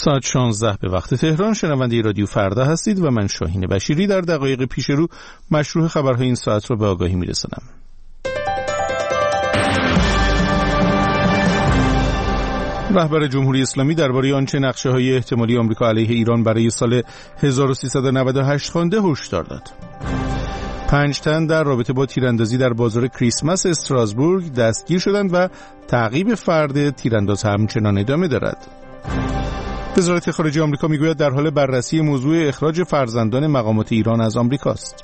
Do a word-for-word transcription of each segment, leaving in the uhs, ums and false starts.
ساعت شانزده به وقت تهران. شنونده رادیو فردا هستید و من شاهین بشیری در دقایق پیش رو مشروع خبرهای این ساعت را به آگاهی میرسانم. رهبر جمهوری اسلامی درباره آنچه نقشه‌های احتمالی آمریکا علیه ایران برای سال هزار و سیصد و نود و هشت خوانده هشدار داد. پنج تن در رابطه با تیراندازی در بازار کریسمس استراسبورگ دستگیر شدند و تعقیب فرد تیرانداز همچنان ادامه دارد. وزارت خارجه آمریکا میگوید در حال بررسی موضوع اخراج فرزندان مقامات ایران از آمریکاست.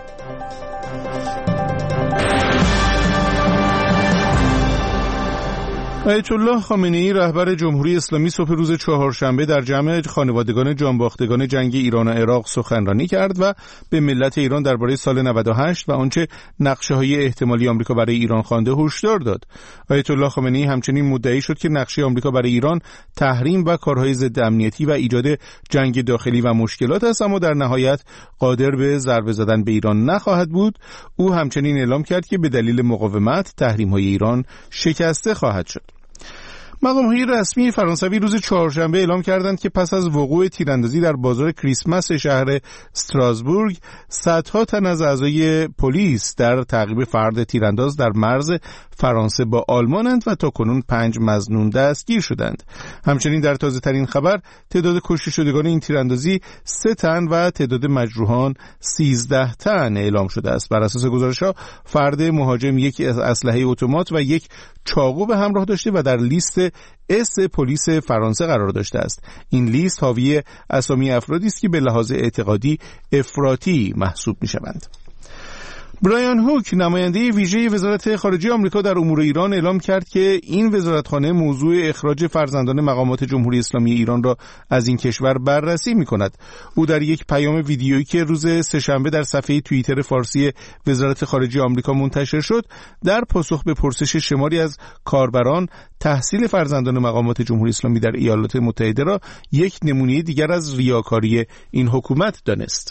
آیت الله خامنه‌ای رهبر جمهوری اسلامی صبح روز چهارشنبه در جمع خانوادگان جانباختگان جنگ ایران و عراق سخنرانی کرد و به ملت ایران درباره سال نود و هشت و آنچه نقشه‌های احتمالی آمریکا برای ایران خوانده هشدار داد. آیت الله خامنه‌ای همچنین مدعی شد که نقشه آمریکا برای ایران تحریم و کارهای ضد امنیتی و ایجاد جنگ داخلی و مشکلات است، اما در نهایت قادر به ضربه زدن به ایران نخواهد بود. او همچنین اعلام کرد که به دلیل مقاومت تحریم‌های ایران شکسته خواهد شد. مقام‌های رسمی فرانسوی روز چهارشنبه اعلام کردند که پس از وقوع تیراندازی در بازار کریسمس شهر استراسبورگ، صدها تن از اعضای پلیس در تعقیب فرد تیرانداز در مرز فرانسه با آلمانند و تاکنون پنج مظنون دستگیر شدند. همچنین در تازه‌ترین خبر تعداد کشته شدگان این تیراندازی سه تن و تعداد مجروحان سیزده تن اعلام شده است. بر اساس گزارش‌ها فرد مهاجم یک اسلحه اتومات و یک چاقو به همراه داشته و در لیست اس پلیس فرانسه قرار داشته است. این لیست حاوی اسامی افرادی است که به لحاظ اعتقادی افراطی محسوب می‌شوند. برایان هوک نماینده ویژه وزارت خارجه آمریکا در امور ایران اعلام کرد که این وزارتخانه موضوع اخراج فرزندان مقامات جمهوری اسلامی ایران را از این کشور بررسی می‌کند. او در یک پیام ویدیویی که روز سه‌شنبه در صفحه توییتر فارسی وزارت خارجه آمریکا منتشر شد، در پاسخ به پرسش شماری از کاربران تحصیل فرزندان مقامات جمهوری اسلامی در ایالات متحده را یک نمونه دیگر از ریاکاری این حکومت دانست.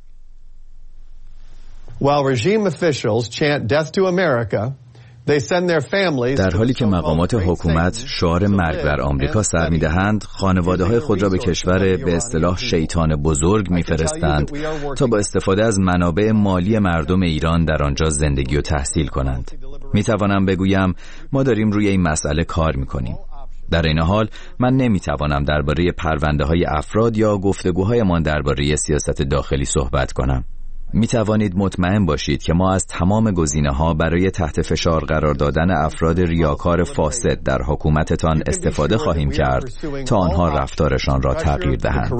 While regime officials chant death to America, they send their families. در حالی که مقامات حکومت شعار مرگ بر آمریکا سر می‌دهند، خانواده‌های خود را به کشور به اصطلاح شیطان بزرگ می‌فرستند تا با استفاده از منابع مالی مردم ایران در آنجا زندگی و تحصیل کنند. می‌توانم بگویم ما داریم روی این مسئله کار می‌کنیم. در این حال من نمی‌توانم درباره پرونده‌های افراد یا گفتگوهایمان درباره سیاست داخلی صحبت کنم. می توانید مطمئن باشید که ما از تمام گزینه‌ها برای تحت فشار قرار دادن افراد ریاکار فاسد در حکومتتان استفاده خواهیم کرد تا آنها رفتارشان را تغییر دهند.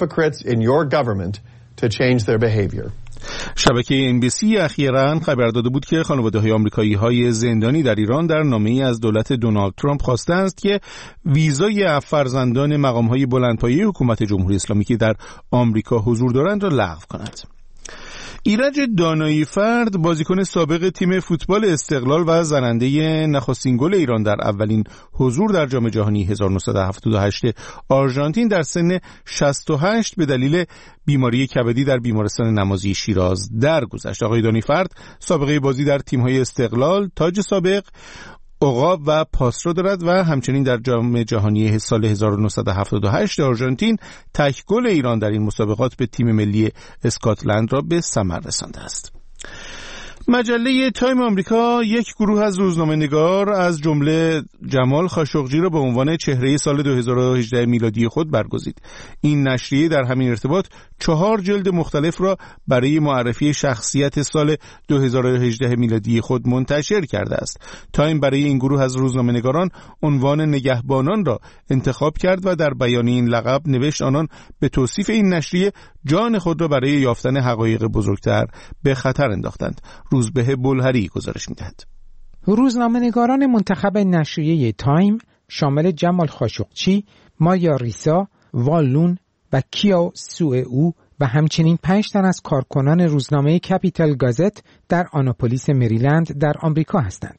شبکه ام بی سی اخیراً خبر داده بود که خانواده‌های آمریکایی‌های زندانی در ایران در نامه‌ای از دولت دونالد ترامپ خواستند که ویزای فرزندان مقام‌های بلندپایه حکومت جمهوری اسلامی که در آمریکا حضور دارند را لغو کند. ایرج دانایی فرد، بازیکن سابق تیم فوتبال استقلال و زننده نخستین گل ایران در اولین حضور در جام جهانی هزار و نهصد و هفتاد و هشت آرژانتین، در سن شصت و هشت به دلیل بیماری کبدی در بیمارستان نمازی شیراز درگذشت. آقای دانی فرد سابقه بازی در تیم‌های استقلال، تاج سابق، عقاب و پاس را دارد و همچنین در جام جهانی سال هزار و نهصد و هفتاد و هشت آرژانتین تک گل ایران در این مسابقات به تیم ملی اسکاتلند را به ثمر رسانده است. مجله تایم آمریکا یک گروه از روزنامه‌نگار از جمله جمال خاشقجی را به عنوان چهره سال دو هزار و هجده میلادی خود برگزید. این نشریه در همین ارتباط چهار جلد مختلف را برای معرفی شخصیت سال دو هزار و هجده میلادی خود منتشر کرده است. تایم برای این گروه از روزنامه‌نگاران عنوان نگهبانان را انتخاب کرد و در بیان این لقب نوشت آنان به توصیف این نشریه جان خود را برای یافتن حقایق بزرگتر به خطر انداختند. روزبه بلهری گزارش می‌دهد. روزنامه‌نگاران منتخب نشریه تایم شامل جمال خاشقچی، ماریا ریسا، والون و کیاو سوئو و همچنین پنج تن از کارکنان روزنامه کپیتال گازت در آناپولیس مریلند در آمریکا هستند.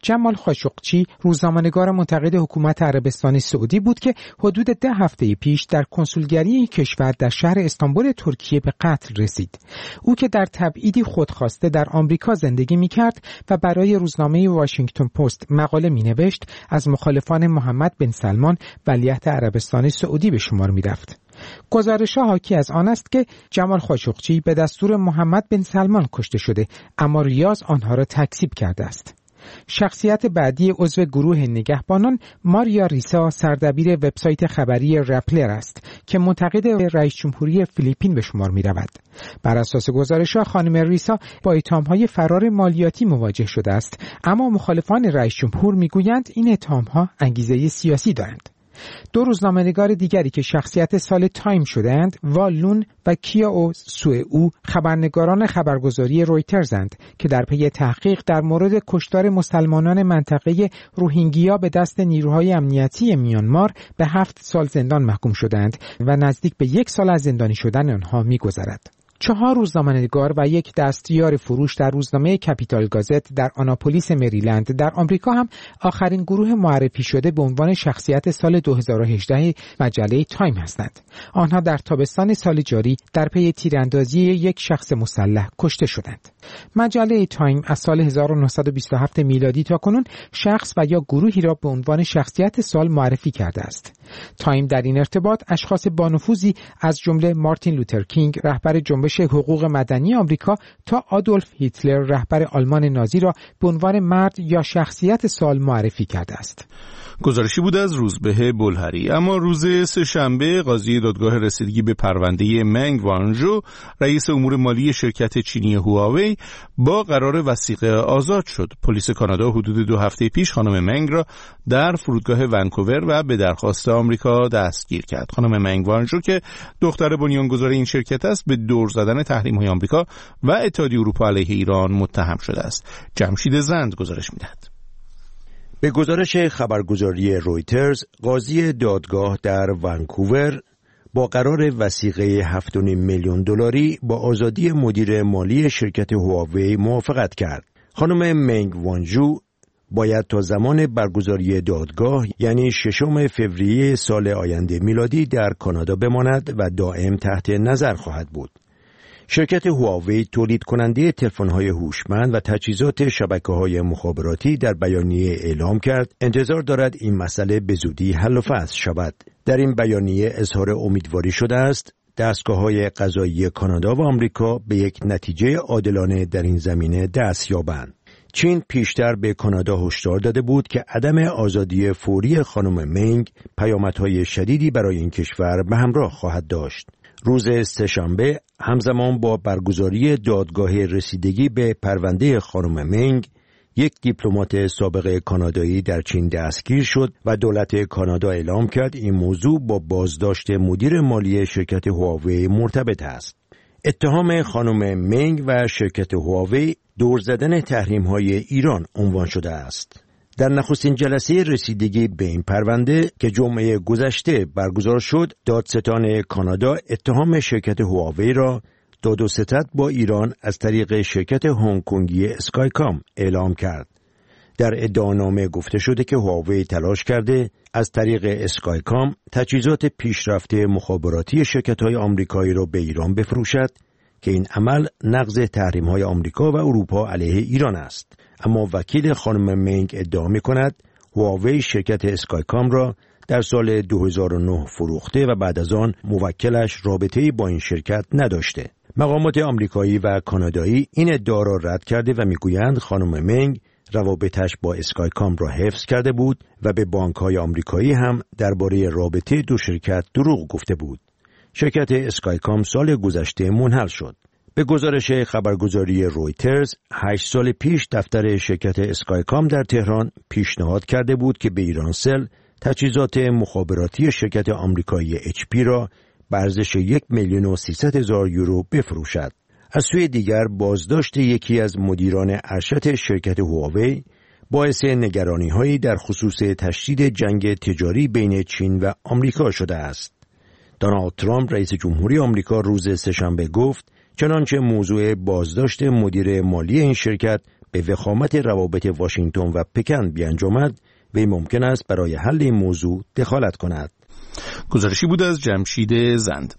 جمال خاشقچی روزنامه‌نگار منتقد حکومت عربستان سعودی بود که حدود ده هفته پیش در کنسولگری این کشور در شهر استانبول ترکیه به قتل رسید. او که در تبعیدی خودخواسته در آمریکا زندگی می‌کرد و برای روزنامه واشنگتن پست مقاله می‌نوشت، از مخالفان محمد بن سلمان ولیعهد عربستان سعودی به شمار می‌رفت. گزارش‌ها حاکی از آن است که جمال خاشقچی به دستور محمد بن سلمان کشته شده، اما ریاض آنها را تکذیب کرده است. شخصیت بعدی عضو گروه نگهبانان ماریا ریسا سردبیر وبسایت خبری رپلر است که منتقد رئیس جمهوری فیلیپین به شمار می رود. بر اساس گزارش‌ها خانم ریسا با اتهام‌های فرار مالیاتی مواجه شده است، اما مخالفان رئیس جمهور می گویند این اتهام‌ها انگیزه سیاسی دارند. دو روزنامه‌نگار دیگری که شخصیت سال تایم شدند، والون و کیاو سوئو، خبرنگاران خبرگزاری رویترزند که در پی تحقیق در مورد کشتار مسلمانان منطقه روهینگیا به دست نیروهای امنیتی میانمار به هفت سال زندان محکوم شدند و نزدیک به یک سال از زندانی شدن آنها می‌گذرد. چهار روزنامه‌نگار و یک دستیار فروش در روزنامه کپیتال گازت در آناپولیس مریلند در آمریکا هم آخرین گروه معرفی شده به عنوان شخصیت سال دو هزار و هجده مجله تایم هستند. آنها در تابستان سال جاری در پی تیراندازی یک شخص مسلح کشته شدند. مجله تایم از سال هزار و نهصد و بیست و هفت میلادی تا کنون شخص و یا گروهی را به عنوان شخصیت سال معرفی کرده است. تایم در این ارتباط اشخاص بانفوذی از جمله مارتین لوتر کینگ رهبر جنبش حقوق مدنی آمریکا تا آدولف هیتلر رهبر آلمان نازی را به عنوان مرد یا شخصیت سال معرفی کرده است. گزارشی بود از روزبه بلهری. اما روز سه‌شنبه قاضی دادگاه رسیدگی به پرونده منگ وانژو رئیس امور مالی شرکت چینی هواوی با قرار وثیقه آزاد شد. پلیس کانادا حدود دو هفته پیش خانم منگ را در فرودگاه ونکوور و به درخواست آمریکا دستگیر کرد. خانم منگ وانژو که دختر بنیانگذار این شرکت است به دور زدن تحریم‌های آمریکا و اتحادیه اروپا علیه ایران متهم شده است. جمشید زند گزارش می‌دهد. به گزارش خبرگزاری رویترز، قاضی دادگاه در ونکوور با قرار وثیقه هفت و نیم میلیون دلاری با آزادی مدیر مالی شرکت هواوی موافقت کرد. خانم منگ وانژو باید تا زمان برگزاری دادگاه یعنی ششم فوریه سال آینده میلادی در کانادا بماند و دائم تحت نظر خواهد بود. شرکت هواوی تولید کننده تلفن‌های هوشمند و تجهیزات شبکه‌های مخابراتی در بیانیه اعلام کرد انتظار دارد این مسئله به زودی حل و فصل شود. در این بیانیه اظهار امیدواری شده است دستگاه‌های قضایی کانادا و آمریکا به یک نتیجه عادلانه در این زمینه دست یابند. چین پیشتر به کانادا هشدار داده بود که عدم آزادی فوری خانم منگ پیامدهای شدیدی برای این کشور به همراه خواهد داشت. روز سه‌شنبه همزمان با برگزاری دادگاه رسیدگی به پرونده خانم منگ، یک دیپلمات سابق کانادایی در چین دستگیر شد و دولت کانادا اعلام کرد این موضوع با بازداشت مدیر مالی شرکت هواوی مرتبط است. اتهام خانم منگ و شرکت هواوی دور زدن تحریم‌های ایران عنوان شده است. در نخستین جلسه رسیدگی به این پرونده که جمعه گذشته برگزار شد، دادستان کانادا اتهام شرکت هواوی را داد و ستد با ایران از طریق شرکت هنگ کنگی اسکایکام اعلام کرد. در ادعانامه گفته شده که هواوی تلاش کرده از طریق اسکایکام تجهیزات پیشرفته مخابراتی شرکت‌های آمریکایی را به ایران بفروشد که این عمل نقض تحریم‌های آمریکا و اروپا علیه ایران است. اما وکیل خانم منگ ادعا می‌کند هواوی شرکت اسکایکام را در سال دو هزار و نه فروخته و بعد از آن موکلش رابطه‌ای با این شرکت نداشته. مقامات آمریکایی و کانادایی این ادعا را رد کرده و می‌گویند خانم منگ روابطش با اسکایکام را حفظ کرده بود و به بانک‌های آمریکایی هم درباره رابطه دو شرکت دروغ گفته بود. شرکت اسکایکام سال گذشته منحل شد. به گزارش خبرگزاری رویترز، هشت سال پیش دفتر شرکت اسکایکام در تهران پیشنهاد کرده بود که به ایرانسل تجهیزات مخابراتی شرکت آمریکایی اچ پی را به ارزش یک میلیون و سیصد هزار یورو بفروشد. از سوی دیگر بازداشت یکی از مدیران ارشد شرکت هواوی باعث نگرانی‌هایی در خصوص تشدید جنگ تجاری بین چین و آمریکا شده است. دونالد ترامپ رئیس جمهوری آمریکا روز سه‌شنبه گفت چنانچه موضوع بازداشت مدیر مالی این شرکت به وخامت روابط واشنگتن و پکن بیانجامد، وی ممکن است برای حل این موضوع دخالت کند. گزارشی بود از جمشید زند.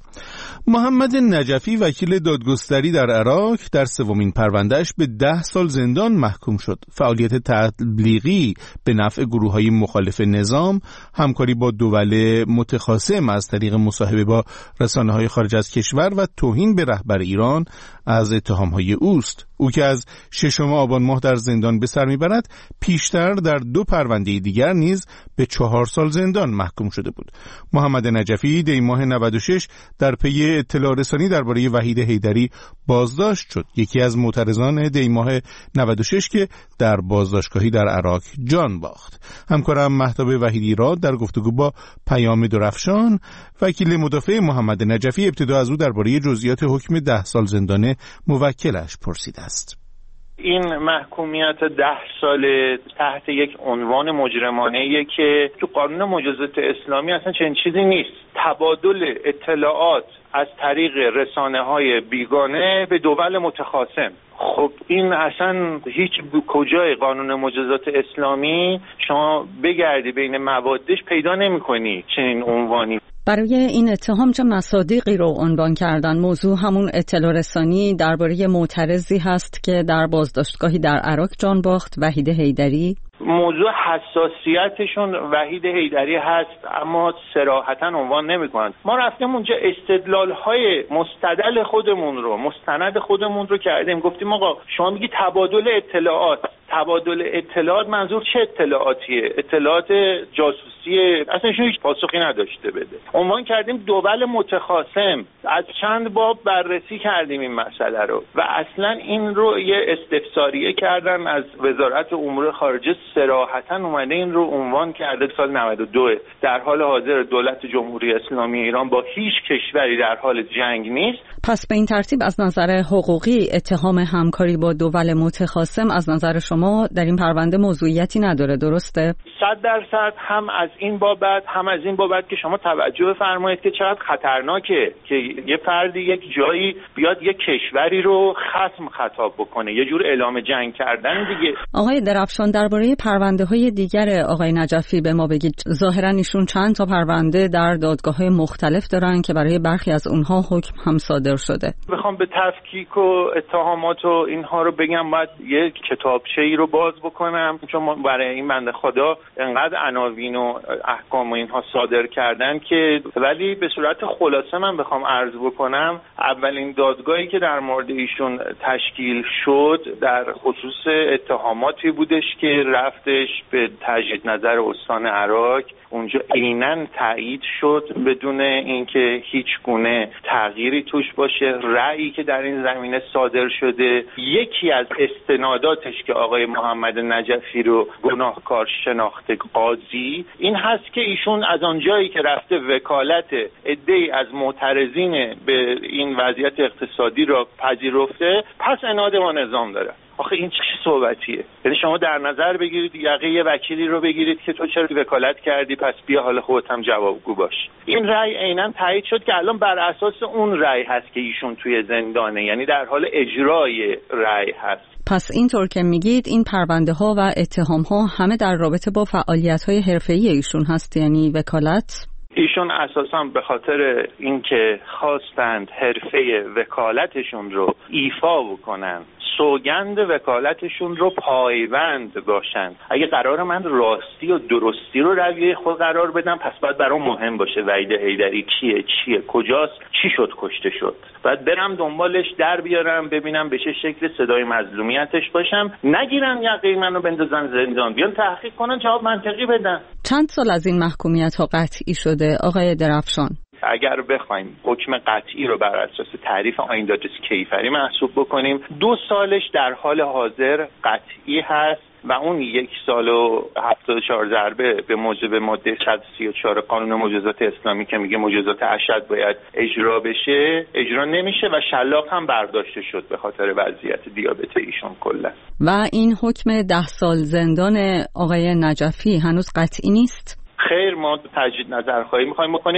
محمد نجفی وکیل دادگستری در عراق در سومین پروندهش به ده سال زندان محکوم شد. فعالیت تبلیغی به نفع گروه‌های مخالف نظام، همکاری با دول متخاصم از طریق مصاحبه با رسانه‌های خارج از کشور و توهین به رهبر ایران از اتهام‌های اوست. او که از ششم آبان ماه در زندان به سر میبرد، پیشتر در دو پرونده دیگر نیز به چهار سال زندان محکوم شده بود. محمد نجفی دی ماه نود و شش در پی اطلاع رسانی درباره وحید حیدری بازداشت شد، یکی از معترضان دی ماه نود و شش که در بازداشتگاهی در عراق جان باخت. همکارم مهتاب وحیدی را در گفتگو با پیام درفشان، وکیل مدافع محمد نجفی، ابتدا از او درباره جزئیات حکم ده سال زندان موکلش پرسیده است. این محکومیت ده سال تحت یک عنوان مجرمانه‌ایه که تو قانون مجازات اسلامی اصلا چنین چیزی نیست. تبادل اطلاعات از طریق رسانه‌های بیگانه به دول متخاصم. خب این اصلا هیچ کجای قانون مجازات اسلامی شما بگردی بین موادش پیدا نمی‌کنی چنین عنوانی. برای این اتهام چه مصادیقی رو عنوان کردن؟ موضوع همون اطلاع رسانی درباره معترضی هست که در بازداشتگاهی در عراق جان باخت، وحید حیدری. موضوع حساسیتشون وحید حیدری هست، اما صراحتاً عنوان نمی‌کنند. ما رفتیم اونجا استدلال‌های مستدل خودمون رو، مستند خودمون رو کردیم، گفتیم آقا شما میگی تبادل اطلاعات، تبادل اطلاعات منظور چه اطلاعاتیه؟ اطلاعات جاسوسیه؟ اصلا هیچ پاسخی نداشته بده. عنوان کردیم دول متخاصم، از چند باب بررسی کردیم این مسئله رو و اصلا این رو یه استفساریه کردن از وزارت امور خارجه، صراحتاً اومده این رو عنوان کرده سال نود و دو. در حال حاضر دولت جمهوری اسلامی ایران با هیچ کشوری در حال جنگ نیست. پس به این ترتیب از نظر حقوقی اتهام همکاری با دول متخاصم از نظر شما در این پرونده موضوعیتی نداره، درسته؟ صد درصد هم از این بابت هم از این بابت که شما توجه فرمایید که چقدر خطرناکه که یه فردی یک جایی بیاد یک کشوری رو خصم خطاب بکنه، یه جور اعلام جنگ کردن دیگه. آقای درفشان، درباره پرونده های دیگر آقای نجفی به ما بگید. ظاهرا ایشون چند تا پرونده در دادگاه های مختلف دارن که برای برخی از اونها حکم هم صادر شده. بخوام به تفکیک و اتهامات و اینها رو بگم، باید یک کتابچه‌ای رو باز بکنم، چون برای این بنده خدا انقدر عناوین و احکام و اینها صادر کردن که، ولی به صورت خلاصه من بخوام عرض بکنم، اولین دادگاهی که در مورد ایشون تشکیل شد در خصوص اتهاماتی بودش که رفتش به تجدید نظر استان عراق، اونجا عیناً تایید شد بدون اینکه هیچ گونه تغییری توش باشه. رأیی که در این زمینه صادر شده، یکی از استناداتش که آقای محمد نجفی رو گناهکار شناخته قاضی این هست که ایشون از آنجایی که رفته وکالت عده‌ای از معترضین به این وضعیت اقتصادی را پذیرفته، پس اناد با نظام داره. آخه این چه صحبتیه؟ یعنی شما در نظر بگیرید یقه یه وکیلی رو بگیرید که تو چرا وکالت کردی، پس بیا حالا خودت هم جوابگو باش. این رأی عیناً تایید شد که الان بر اساس اون رأی هست که ایشون توی زندانه، یعنی در حال اجرای رأی هست. پس اینطور که میگید این پرونده ها و اتهام ها همه در رابطه با فعالیت های حرفه‌ای ایشون هست، یعنی وکالت؟ ایشون اساساً به خاطر اینکه خواستند حرفه وکالتشون رو ایفا بکنن، سوگند وکالتشون رو پایبند باشن. اگه قرار من راستی و درستی رو رویه خود قرار بدم، پس باید برام مهم باشه وحید حیدری کیه، چیه، کجاست، چی شد کشته شد. باید برم دنبالش در بیارم، ببینم به چه شکل صدای مظلومیتش باشم، نگیرن یقه منو بندازن زندان، بیان تحقیق کنن، جواب منطقی بدن. چند سال از این محکومیت ها قطعی شده آقای درفشان؟ اگر بخوایم حکم قطعی رو بر اساس تعریف آیین دادرس کیفری محسوب بکنیم، دو سالش در حال حاضر قطعی هست و اون یک سال و هفتاد و چهار ضربه به موجب ماده صد و سی و چهار قانون مجازات اسلامی که میگه مجازات اشد باید اجرا بشه، اجرا نمیشه و شلاق هم برداشته شد به خاطر وضعیت دیابت ایشون کلا. و این حکم ده سال زندان آقای نجفی هنوز قطعی نیست؟ خیر، ما تجدید نظرخواهی میخوایم بکنیم.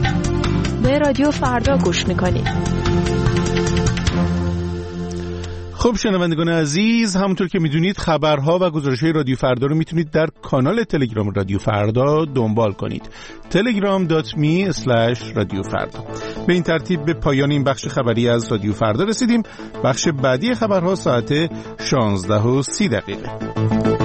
به رادیو فردا گوش میکنید. خب شنوندگان عزیز، همونطور که میدونید خبرها و گزارش‌های رادیو فردا رو میتونید در کانال تلگرام رادیو فردا دنبال کنید. تلگرام دات می اسلش رادیو فردا. به این ترتیب به پایان این بخش خبری از رادیو فردا رسیدیم. بخش بعدی خبرها ساعت شانزده و سی دقیقه.